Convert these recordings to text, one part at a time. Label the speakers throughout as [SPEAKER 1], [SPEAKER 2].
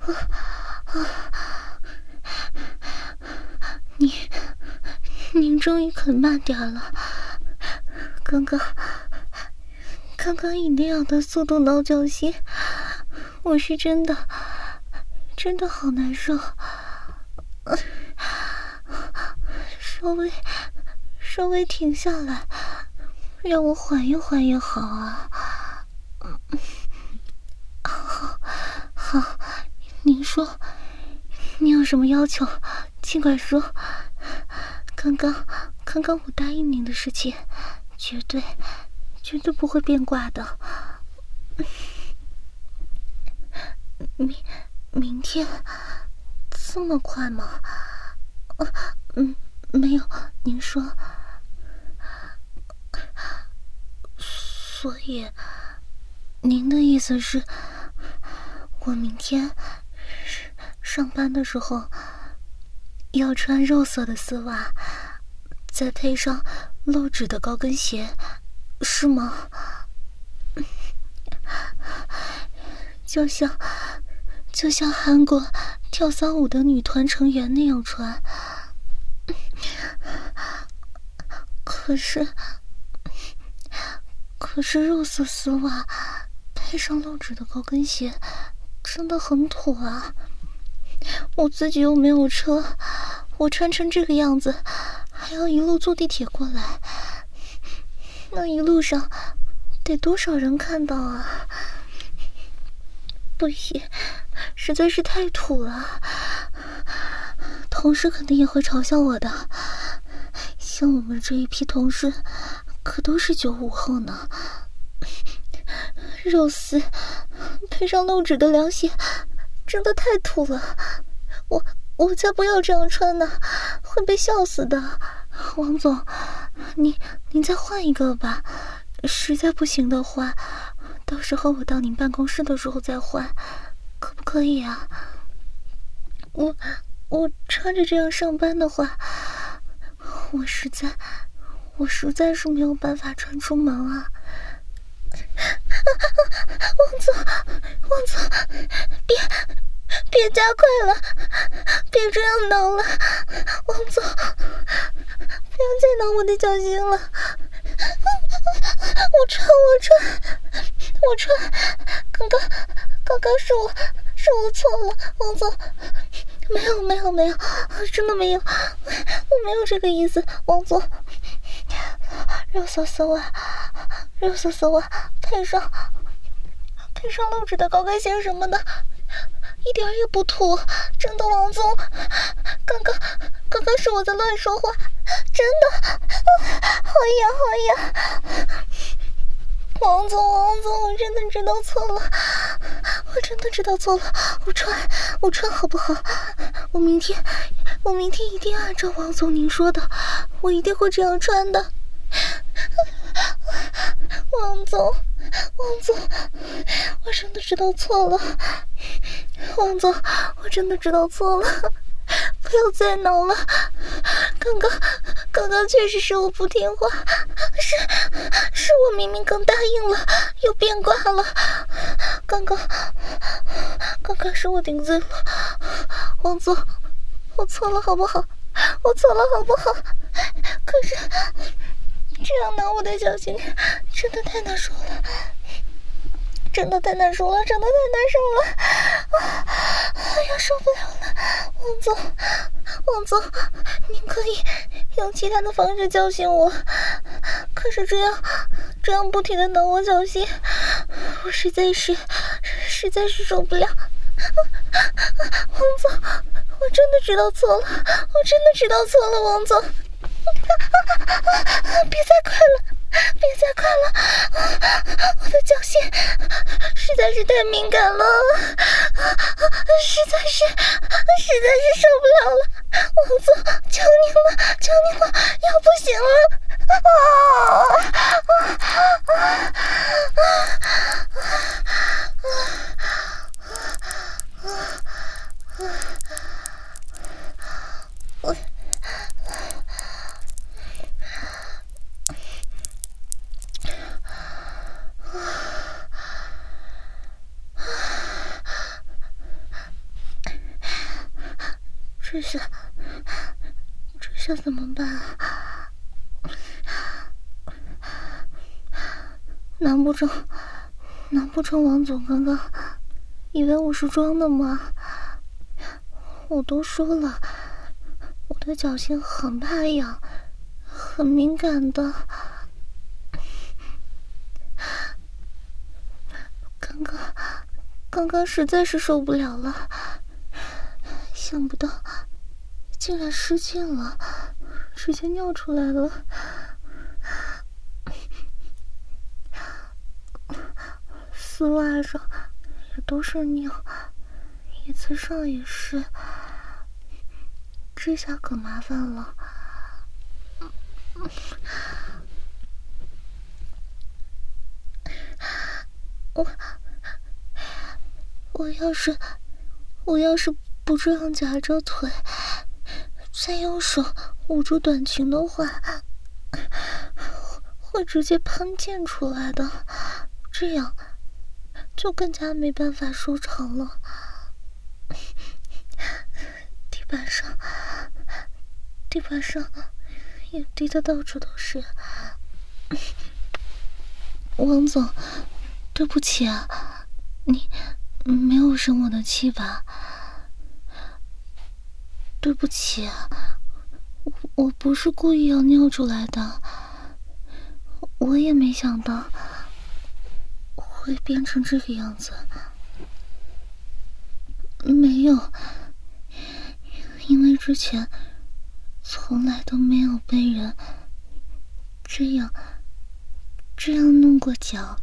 [SPEAKER 1] 您终于肯慢点了。刚刚以那样的速度挠脚心，我是真的好难受。稍微停下来，让我缓一缓也好啊。好，您说，你有什么要求，尽管说。刚刚我答应您的事情，绝对不会变卦的。明天这么快吗？没有，您说。所以您的意思是，我明天上班的时候要穿肉色的丝袜，再配上露趾的高跟鞋，是吗？就像韩国跳骚舞的女团成员那样穿。可是肉色丝袜配上露趾的高跟鞋真的很土啊。我自己又没有车，我穿成这个样子还要一路坐地铁过来，那一路上得多少人看到啊。不行，实在是太土了，同事肯定也会嘲笑我的。像我们这一批同事可都是95后呢。肉丝配上露趾的凉鞋真的太土了，我才不要这样穿呢，会被笑死的。王总，您再换一个吧，实在不行的话，到时候我到您办公室的时候再换，可不可以啊？我穿着这样上班的话，我实在是没有办法穿出门啊。王总，别加快了，别这样挠了，王总，不要再挠我的脚心了。我穿，刚刚是我错了，王总，没有，真的没有，我没有这个意思，王总。肉色丝袜配上露趾的高跟鞋什么的，一点也不土，真的，王总。刚刚是我在乱说话，真的。好痒。王总，我真的知道错了，我穿好不好？我明天一定按照王总您说的，我一定会这样穿的。王总，我真的知道错了。王总，我真的知道错了，不要再挠了。刚刚确实是我不听话，是我明明刚答应了，又变卦了。刚刚是我顶罪了，王总，我错了好不好？可是这样挠我的脚心真的太难受了，真的太难受了，哎呀，受不了了。王总，您可以用其他的方式教训我，可是这样不停的挠我脚心，我实在是受不了。王总，我真的知道错了，王总。别再快了，我的脚心实在是太敏感了，实在是受不了了。王总，求您了，要不行了。 这下怎么办啊？难不成王总刚刚以为我是装的吗？我都说了，我的脚心很怕痒，很敏感的。刚刚实在是受不了了，想不到竟然失禁了，直接尿出来了。丝袜上也都是尿，椅子上也是，这下可麻烦了。我要是不这样夹着腿，再用手捂住短裙的话，会直接喷溅出来的，这样就更加没办法收场了。地板上也滴得到处都是。王总，对不起啊，你没有生我的气吧？对不起啊，我不是故意要尿出来的，我也没想到会变成这个样子。没有，因为之前从来都没有被人这样弄过脚，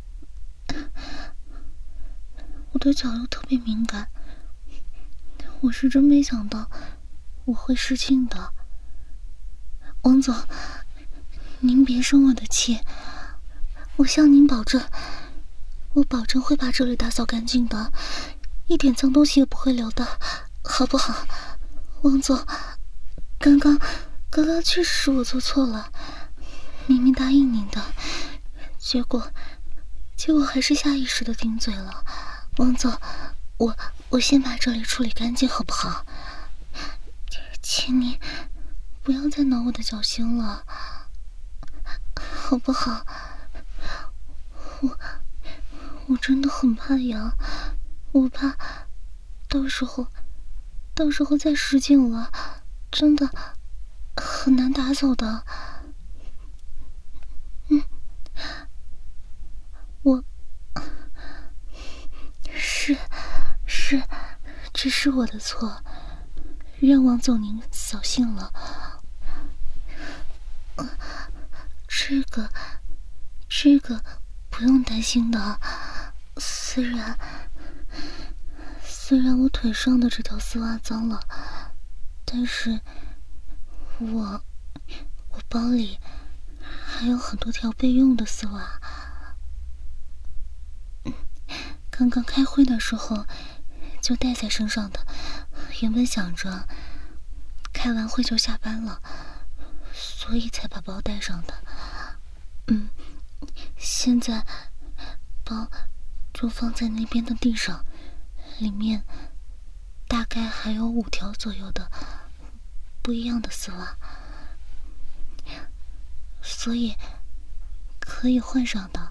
[SPEAKER 1] 我的脚又特别敏感，我是真没想到我会失禁的。王总，您别生我的气，我向您保证，我保证会把这里打扫干净的，一点脏东西也不会留的，好不好？王总，刚刚确实是我做错了，明明答应您的，结果还是下意识的顶嘴了。王总，我先把这里处理干净好不好？请你不要再挠我的脚心了，好不好？我真的很怕痒，我怕到时候再失禁了，真的很难打扫的。我是只是我的错，愿王总您扫兴了。这个不用担心的，虽然我腿上的这条丝袜脏了，但是我包里还有很多条备用的丝袜。刚刚开会的时候就带在身上的，原本想着开完会就下班了，所以才把包带上的。现在包就放在那边的地上，里面大概还有5条左右的不一样的丝袜，所以可以换上的。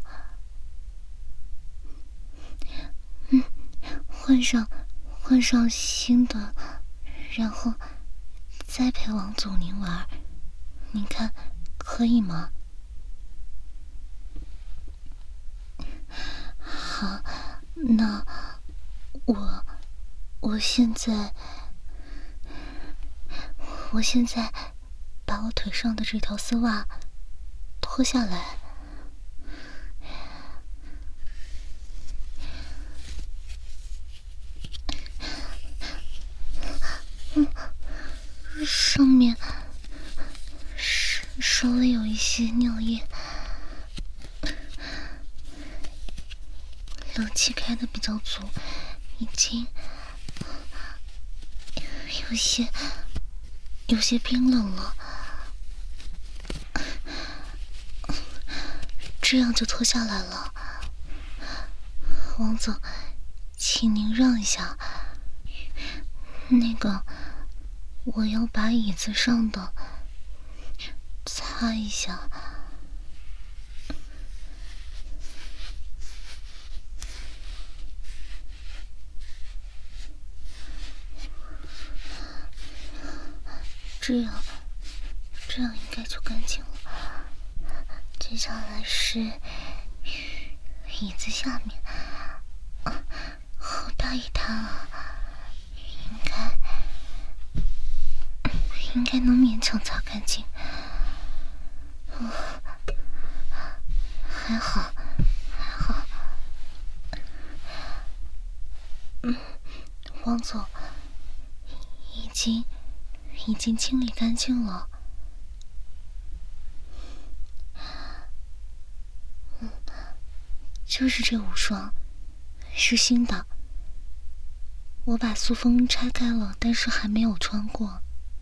[SPEAKER 1] 换上新的，然后再陪王总您玩，您看可以吗？好，那我现在把我腿上的这条丝袜脱下来。上面稍微有一些尿液，冷气开得比较足，已经有些冰冷了。这样就脱下来了。王总，请您让一下。那个， 我要把椅子上的擦一下。这样应该就干净了。接下来是椅子下面，好大一滩啊，应该能勉强擦干净。还好。王总已经清理干净了。就是这5双，是新的。我把塑封拆开了，但是还没有穿过。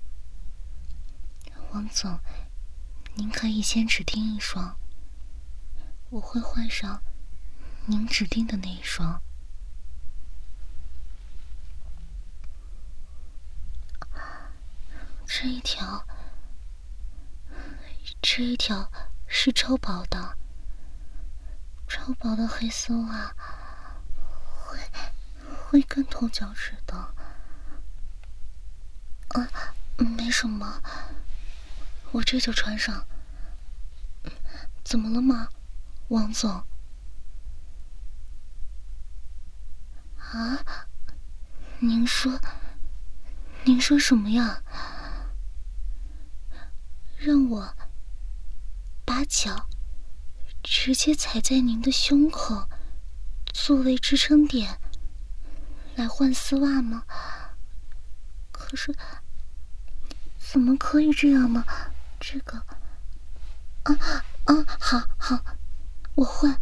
[SPEAKER 1] 王总，您可以先指定1双，我会换上您指定的那1双。这一条是超薄的黑丝袜，会更透脚趾的。没什么，我这就穿上。怎么了吗，王总？啊？您说什么呀？让我把脚直接踩在您的胸口，作为支撑点来换丝袜吗？可是怎么可以这样呢？这个好，我换，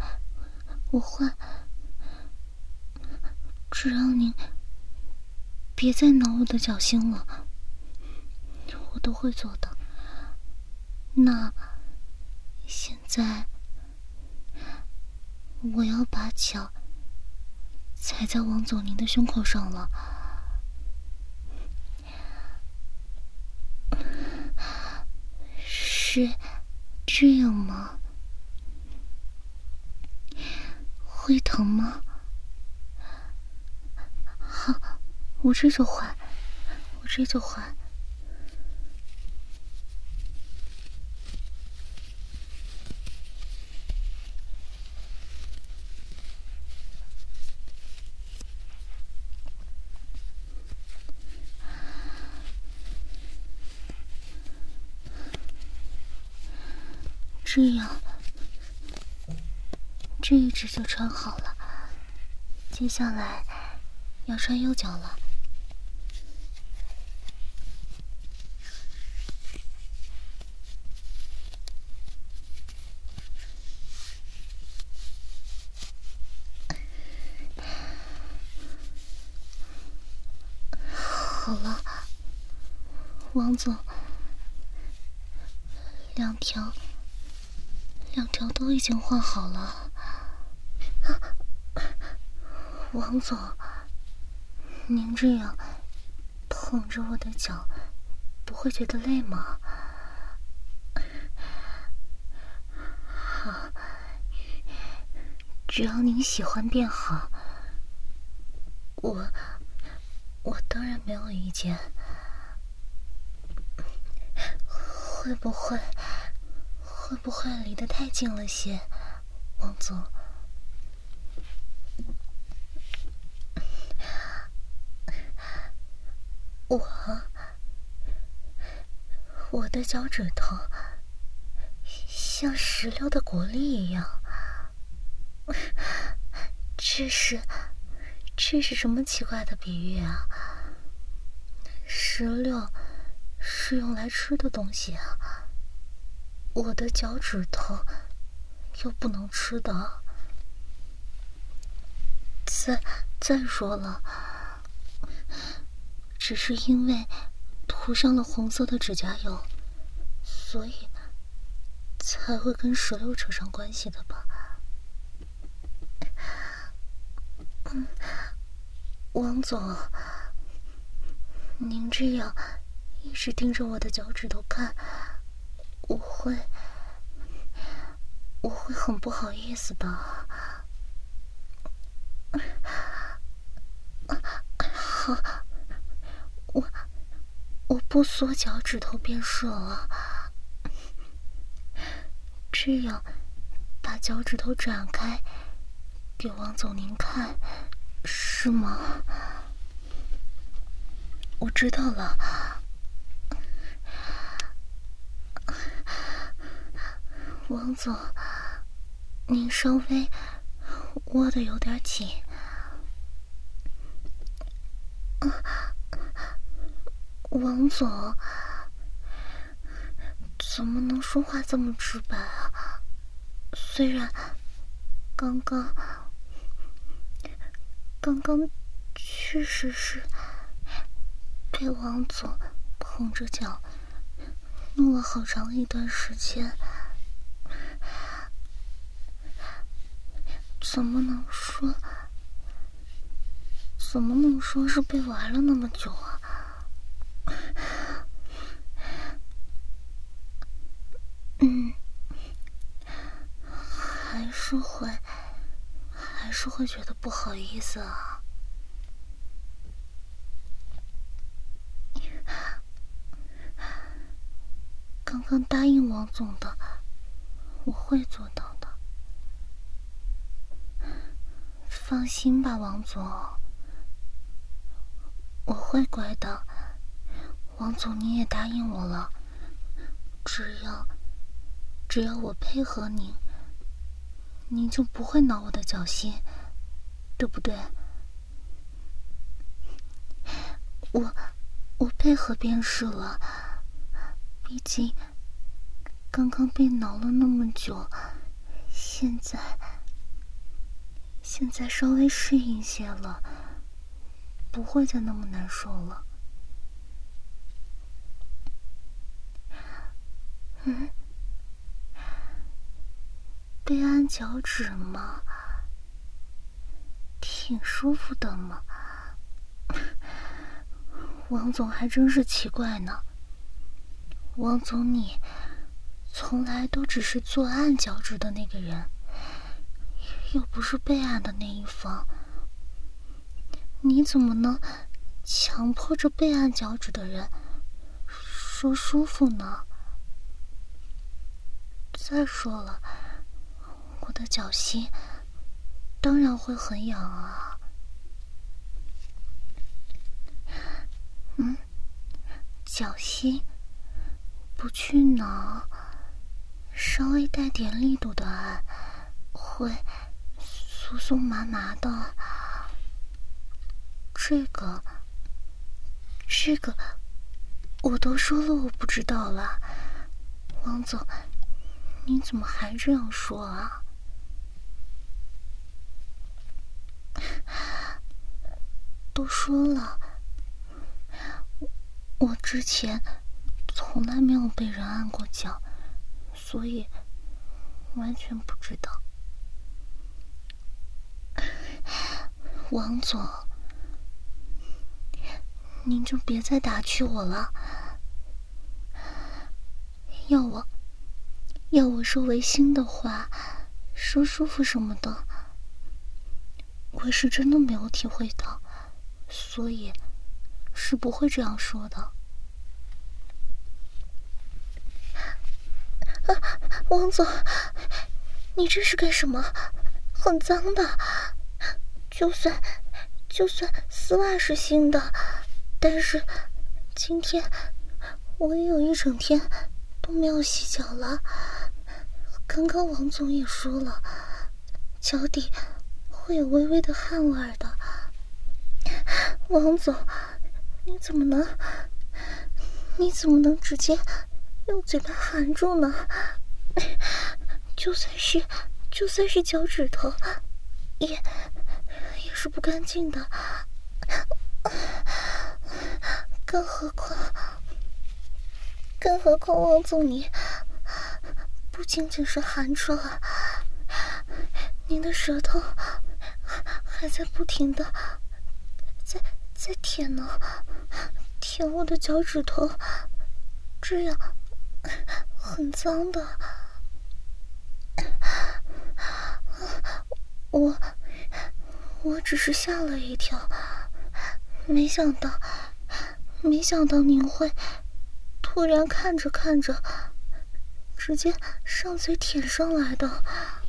[SPEAKER 1] 只要您别再挠我的脚心了，我都会做的。那现在我要把脚踩在王总您的胸口上了。是这样吗？会疼吗？好，我这就换。这样，这一只就穿好了。接下来要穿右脚了。好了，王总，两条都已经换好了。王总，您这样捧着我的脚，不会觉得累吗？好，只要您喜欢便好。我当然没有意见。会不会离得太近了些，王总？我的脚趾头像石榴的果粒一样。这是什么奇怪的比喻啊？石榴是用来吃的东西啊，我的脚趾头又不能吃的。再说了，只是因为涂上了红色的指甲油，所以才会跟石榴扯上关系的吧？王总，您这样一直盯着我的脚趾头看，我会很不好意思的。好，我不缩脚趾头便是了。这样，把脚趾头展开，给王总您看，是吗？我知道了。王总，您稍微握得有点紧。王总，怎么能说话这么直白啊？虽然刚刚确实是被王总捧着脚弄了好长一段时间，怎么能说是被玩了那么久啊？还是会觉得不好意思啊。刚刚答应王总的，我会做到的。放心吧，王总，我会乖的。王总，你也答应我了，只要我配合您，您就不会挠我的脚心，对不对？我配合便是了，毕竟刚刚被挠了那么久，现在稍微适应些了，不会再那么难受了。被按脚趾嘛，挺舒服的嘛。王总还真是奇怪呢，王总你从来都只是做按脚趾的那个人，又不是被按的那一方，你怎么能强迫着被按脚趾的人说舒服呢？再说了，我的脚心当然会很痒啊。脚心不去挠，稍微带点力度的按，会酥酥麻麻的。这个我都说了我不知道了。王总，你怎么还这样说啊？都说了，我之前从来没有被人按过脚，所以完全不知道。王总，您就别再打趣我了。要我说违心的话，说舒服什么的，我是真的没有体会到，所以是不会这样说的。王总，你这是干什么？很脏的。就算丝袜是新的，但是今天我也有一整天都没有洗脚了。刚刚王总也说了，脚底会有微微的汗味的。王总，你怎么能直接用嘴巴含住呢？就算是脚趾头，也是不干净的。更何况王总你不仅仅是含住了，您的舌头还在不停的在舔舔我的脚趾头，这样很脏的。我只是吓了一跳，没想到您会突然看着看着，直接上嘴舔上来的。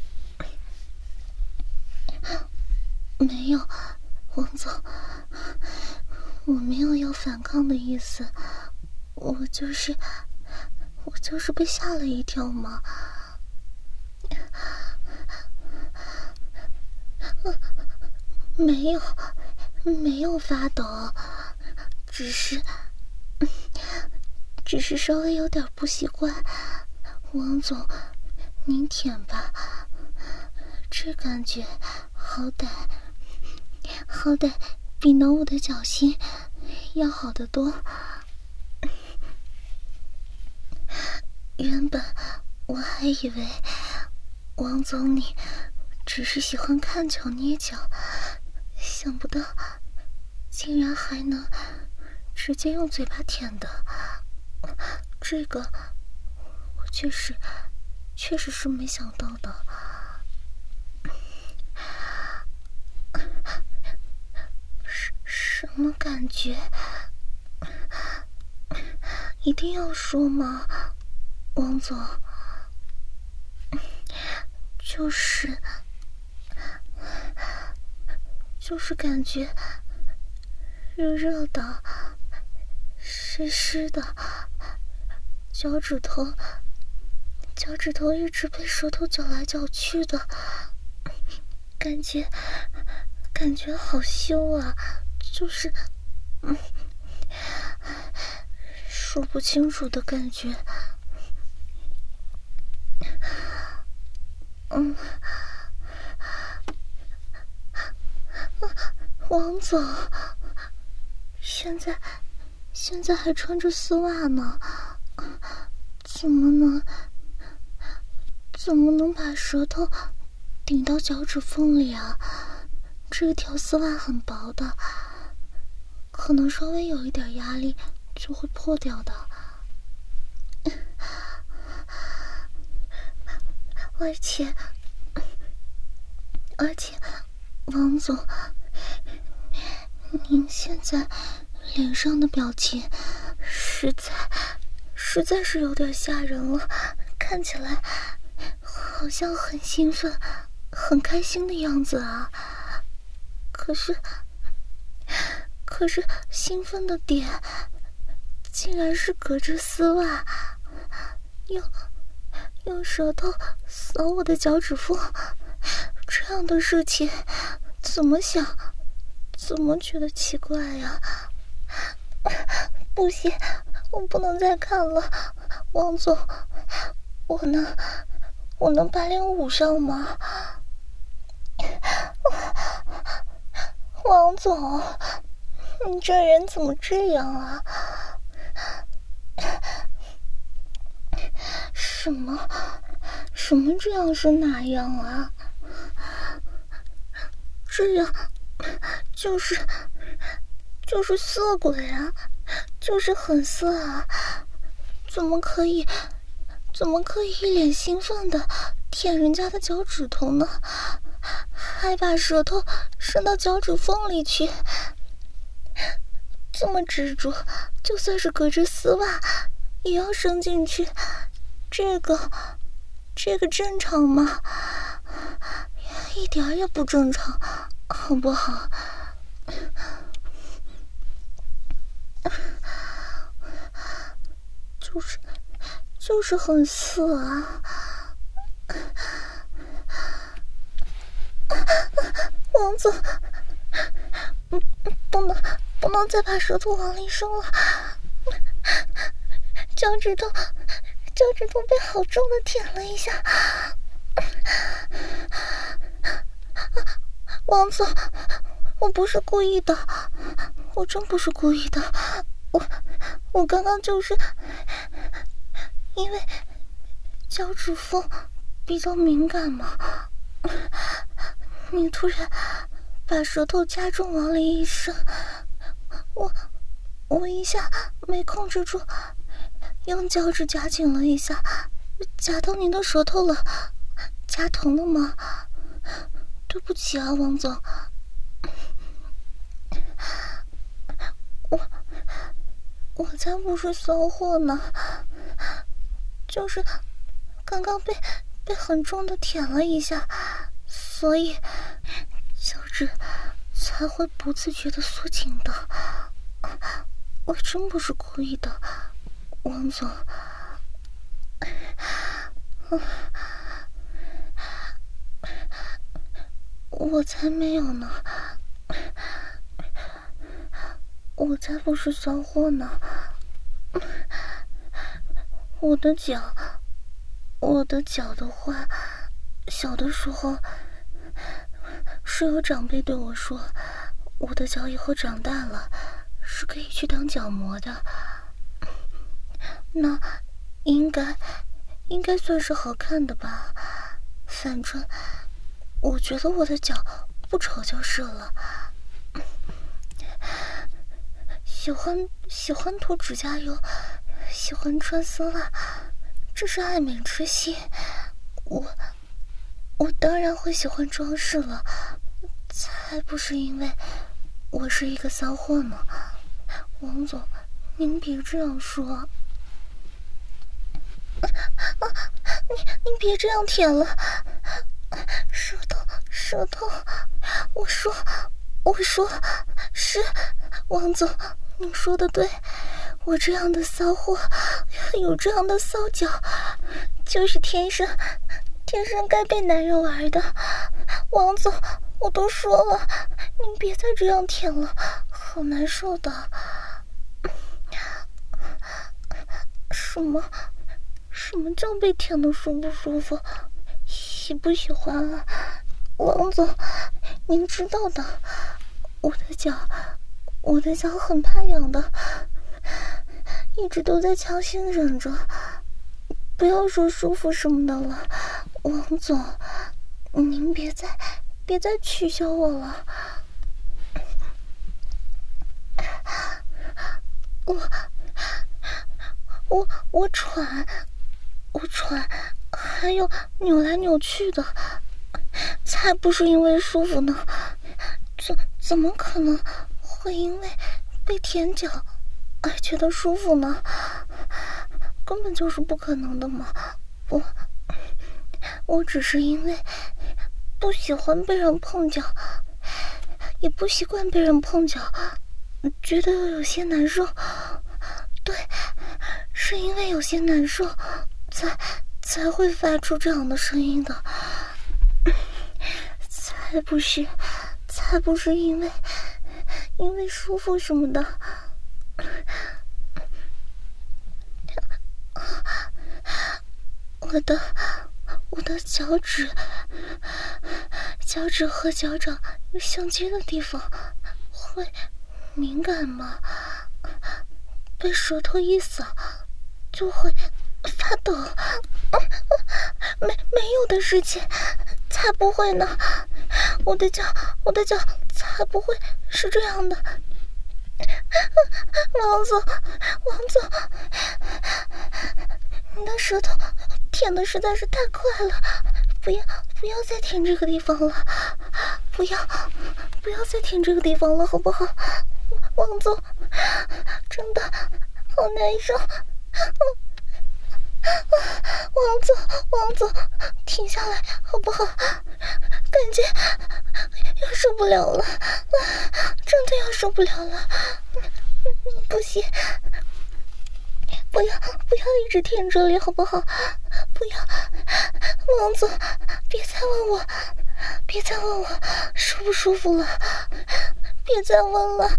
[SPEAKER 1] 没有，王总，我没有要反抗的意思，我就是被吓了一跳嘛。没有发抖，只是稍微有点不习惯。王总，您舔吧，这感觉好歹比挠我的脚心要好得多。原本我还以为王总你只是喜欢看脚捏脚，想不到竟然还能直接用嘴巴舔的，这个我确实是没想到的。什么感觉？一定要说吗，王总？就是感觉热热的，湿湿的，脚趾头一直被舌头搅来搅去的，感觉好羞啊，就是说不清楚的感觉。王总，现在还穿着丝袜呢，怎么能把舌头顶到脚趾缝里啊？这条丝袜很薄的，可能稍微有一点压力就会破掉的。而且王总，您现在脸上的表情实在是有点吓人了，看起来好像很兴奋很开心的样子啊。可是兴奋的点竟然是隔着丝袜用舌头扫我的脚趾缝，这样的事情怎么想怎么觉得奇怪呀。不行，我不能再看了，王总，我能把脸捂上吗？王总，你这人怎么这样啊？什么这样是哪样啊？这样就是色鬼啊，就是很色啊，怎么可以一脸兴奋的舔人家的脚趾头呢？还把舌头伸到脚趾缝里去，这么执着，就算是隔着丝袜也要伸进去，这个正常吗？一点也不正常，好不好？就是很色啊！王总，不能再把舌头往里伸了，脚趾头被好重的舔了一下。王总，我不是故意的，我真不是故意的，我刚刚就是因为脚趾缝比较敏感嘛，你突然把舌头加重往里一伸， 我一下没控制住，用脚趾夹紧了一下，夹到您的舌头了，夹疼了吗？对不起啊，王总。我才不是骚货呢，就是刚刚被很重的舔了一下，所以脚趾才会不自觉的缩紧的。我真不是故意的，王总。我才没有呢，我才不是骚货呢。我的脚的话，小的时候是有长辈对我说，我的脚以后长大了是可以去当脚模的。那应该算是好看的吧，反正我觉得我的脚不丑就是了。喜欢涂指甲油，喜欢穿丝袜，这是爱美之心。我当然会喜欢装饰了，才不是因为我是一个骚货呢。王总，您别这样说。您别这样舔了，舌头。我说是，王总，您说的对，我这样的骚货，有这样的骚脚，就是天生该被男人玩的。王总，我都说了，您别再这样舔了，好难受的。什么叫被舔的舒不舒服？喜不喜欢啊？王总，您知道的，我的脚很怕痒的，一直都在强行忍着，不要说舒服什么的了。王总，您别再取笑我了。我喘，还有扭来扭去的，才不是因为舒服呢，怎么可能会因为被舔脚而觉得舒服呢？根本就是不可能的嘛！我只是因为不喜欢被人碰脚，也不习惯被人碰脚，觉得有些难受。对，是因为有些难受，才会发出这样的声音的。才不是因为舒服什么的。我的脚趾和脚掌有相接的地方会敏感吗？被舌头一扫就会发抖。没有的事情，才不会呢。我的脚才不会是这样的。王总，你的舌头舔的实在是太快了，不要再舔这个地方了，不要再舔这个地方了，好不好？王总，真的好难受。王总，停下来好不好？感觉要受不了了，真的要受不了了。不行，不要一直舔这里好不好？不要，王总，别再问我舒不舒服了，别再问了。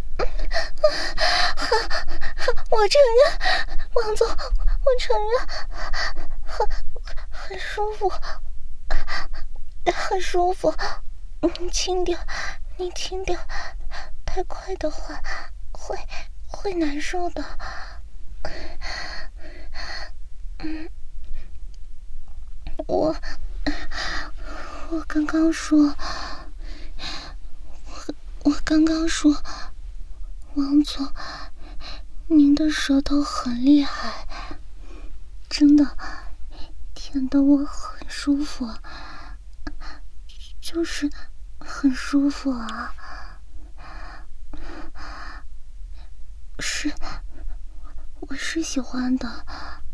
[SPEAKER 1] 我承认，王总，我承认，很舒服，很舒服。你轻点，太快的话会难受的。我刚刚说，王总， 您的舌头很厉害，真的舔得我很舒服，就是很舒服啊。我是喜欢的。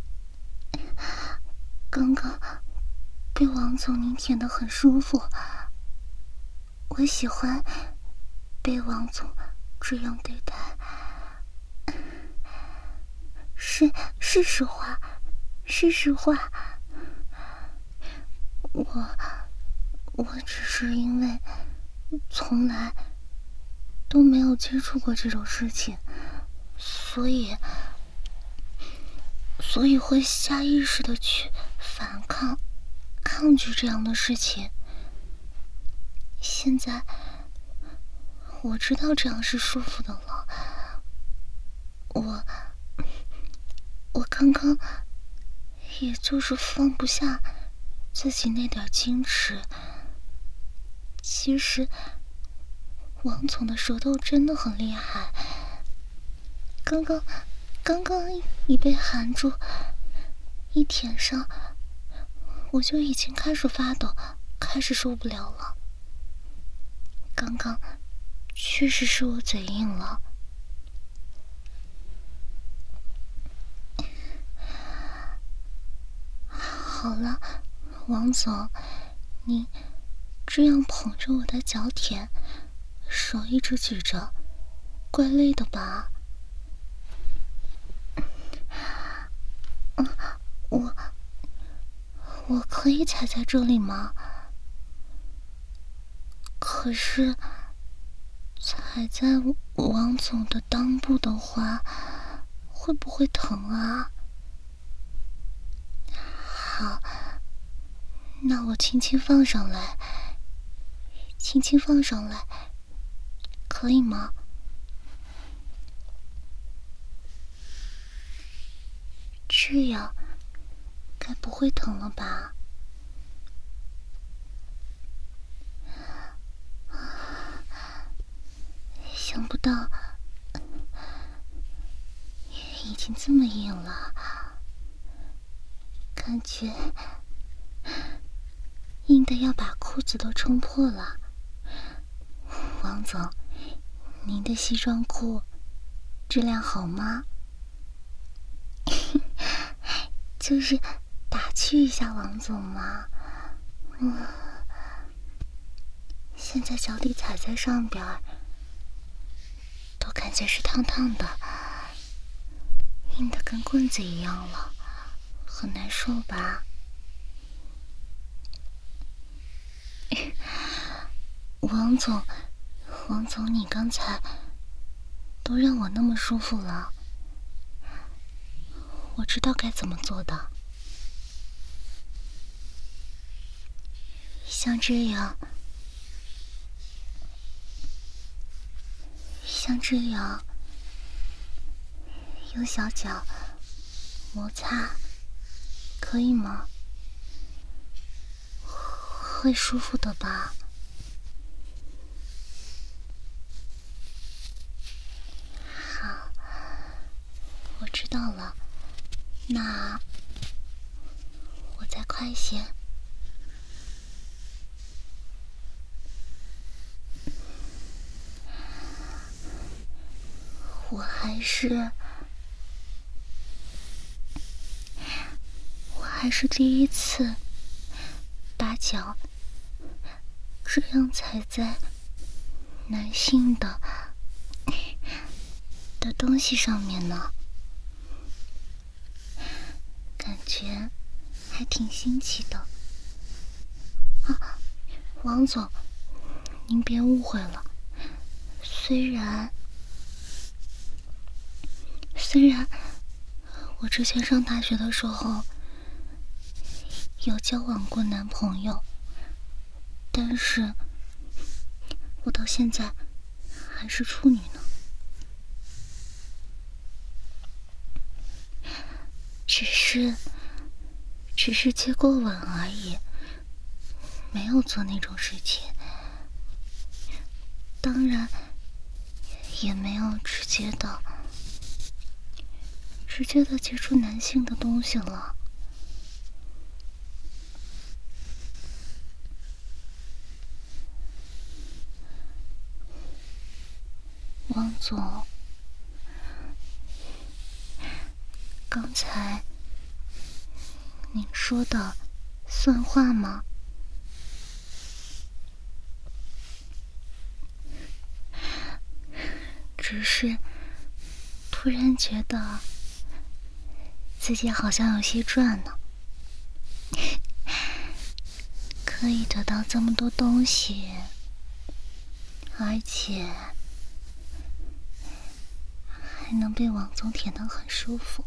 [SPEAKER 1] 刚刚被王总您舔得很舒服，我喜欢被王总这样对待。是实话，是实话。我只是因为从来都没有接触过这种事情，所以会下意识的去反抗、抗拒这样的事情。现在我知道这样是舒服的了。我刚刚也就是放不下自己那点矜持。其实王总的舌头真的很厉害，刚刚一被含住，一舔上，我就已经开始发抖，开始受不了了。刚刚确实是我嘴硬了。好了，王总，你这样捧着我的脚舔，手一直举着，怪累的吧？我可以踩在这里吗？可是踩在王总的裆部的话，会不会疼啊？好，那我轻轻放上来，轻轻放上来，可以吗？这样该不会疼了吧？想不到已经这么硬了，感觉硬的要把裤子都冲破了。王总，您的西装裤质量好吗？就是打趣一下王总嘛。现在脚底踩在上边，都感觉是烫烫的，硬的跟棍子一样了，很难受吧？王总，你刚才都让我那么舒服了，我知道该怎么做的。像这样用小脚摩擦，可以吗？会舒服的吧？好，我知道了。那我再快些。我还是第一次把脚这样踩在男性的东西上面呢，感觉还挺新奇的。啊，王总，您别误会了，虽然我之前上大学的时候有交往过男朋友，但是我到现在还是处女呢。只是接过吻而已，没有做那种事情，当然也没有直接的直接的接触男性的东西了。王总，刚才您说的算话吗？只是突然觉得自己好像有些赚呢，可以得到这么多东西，而且还能被王总舔得很舒服，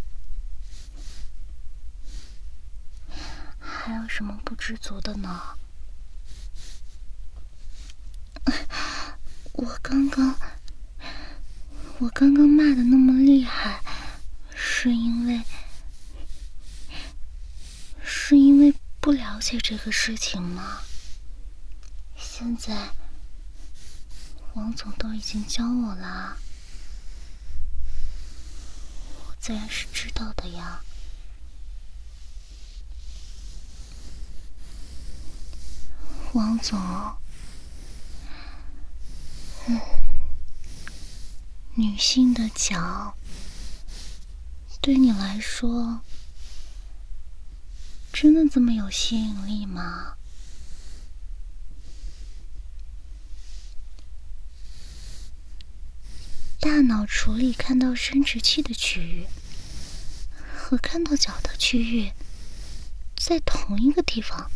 [SPEAKER 1] 还有什么不知足的呢？我刚刚骂的那么厉害，是因为不了解这个事情吗？现在王总都已经教我了，我自然是知道的呀。王总，女性的脚对你来说真的这么有吸引力吗？大脑处理看到生殖器的区域和看到脚的区域在同一个地方，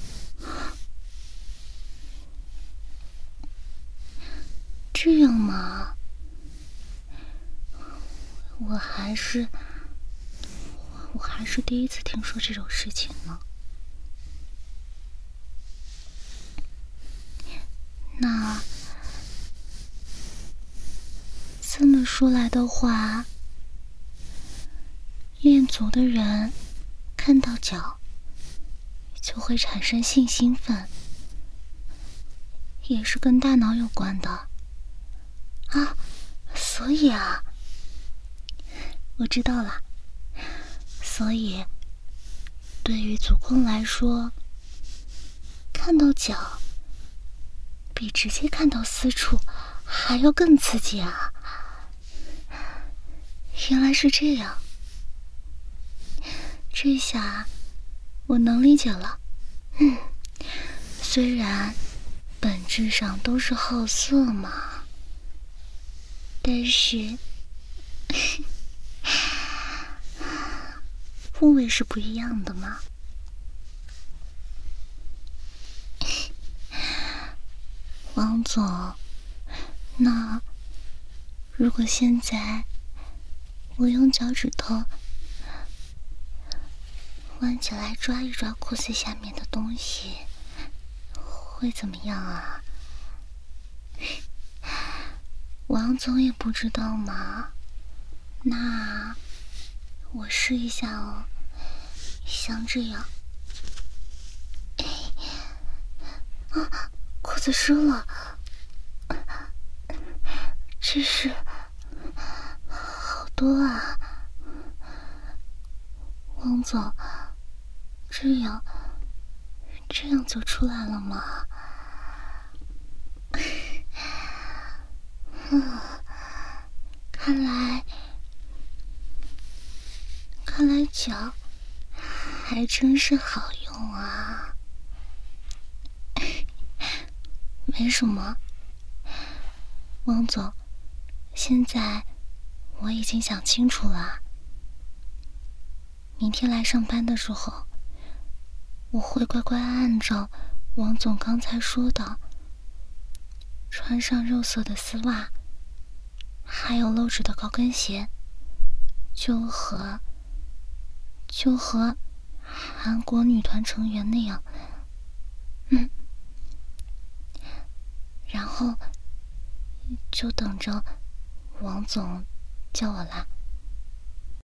[SPEAKER 1] 这样吗？我还是第一次听说这种事情呢。那这么说来的话，练足的人看到脚就会产生性兴奋，也是跟大脑有关的啊。所以啊，我知道了。所以对于足控来说，看到脚比直接看到私处还要更刺激啊。原来是这样，这下我能理解了。虽然本质上都是好色嘛，但是部位是不一样的嘛。王总，那如果现在我用脚趾头弯起来抓一抓裤子下面的东西，会怎么样啊？王总也不知道吗？那我试一下哦，像这样。啊，裤子湿了，这是好多啊。王总，这样就出来了吗？看来脚还真是好用啊。没什么，王总，现在我已经想清楚了。明天来上班的时候，我会乖乖按照王总刚才说的，穿上肉色的丝袜，还有露趾的高跟鞋，就和韩国女团成员那样。然后就等着王总叫我来。